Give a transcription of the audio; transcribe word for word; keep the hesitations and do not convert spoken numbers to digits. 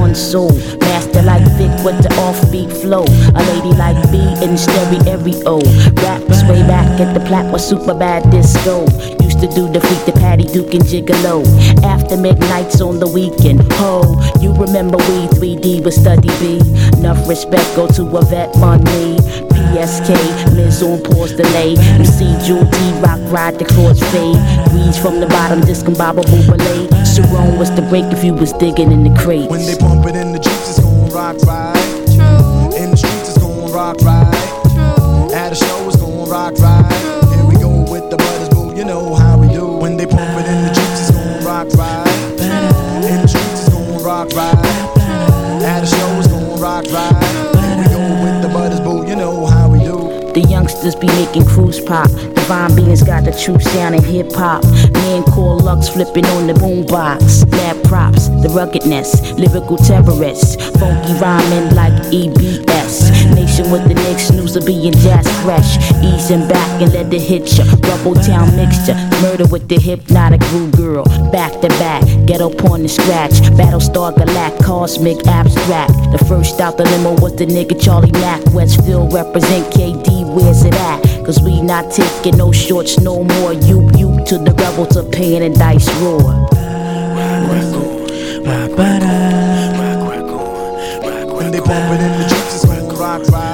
one soul. Master like Vic with the offbeat flow. A lady like B in stereo. Raps way back at the plat was super bad disco. Used to do the freak, the Patty Duke and Gigolo. After midnights on the weekend. Ho, you remember we three D with Study B. Enough respect go to a vet money. P S K, Miz on pause delay. You see Jewel D Rock ride the chords fade. Breeze from the bottom, discombobable belay. Sharon was the break if you was digging in the crates. When they pump it in the Jeeps, it's gon' rock right. True. In the streets, it's gon' rock right. True. At a show, it's gon' rock right. True. Here we go with the butters, boo, you know how we do. When they pump it in the Jeeps, it's gon' rock right. True. In the streets, it's gon' rock right. True. At a show, it's gon' rock right. Here we go with the butters, boo, you know how we do. The youngsters be making cruise pop. Divine Beings got the true sound in hip hop. Man called Lux flipping on the boombox. Lab props, the ruggedness, lyrical terrorists. Funky rhyming like E B S. Nation with the Knicks, snoozer being jazz fresh. Easing back and let it hit ya. Rubble town mixture, murder with the hypnotic groove girl. Back to back, ghetto porn and scratch. Battlestar Galactic, cosmic abstract. The first out the limo was the nigga Charlie Mack. Westfield represent K D, where's it at? Cause we not taking no shorts no more. You, you to the rebel to pain and dice roar. When they pump it in the Jeeps, it's gon' rock right.